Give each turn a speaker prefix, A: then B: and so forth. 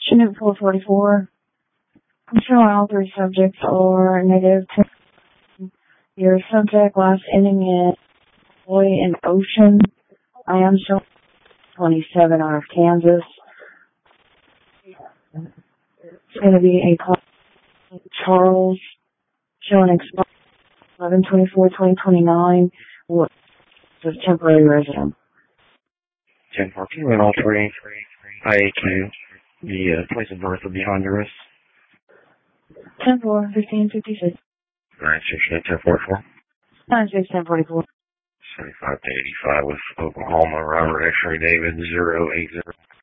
A: Chinook 444. I'm showing all three subjects are negative 10. Your subject last inning is Boy in Ocean. I am showing 27 out of Kansas. It's going to be a call Charles showing expired 11/24/2029. What is temporary resident?
B: 10-4, can you run all three? IAQ. The place of birth will be Honduras.
A: 10-4, 1556.
B: 968, 1044.
A: 96, 1044.
B: 75 to 85 with Oklahoma, Robert X-ray David 080.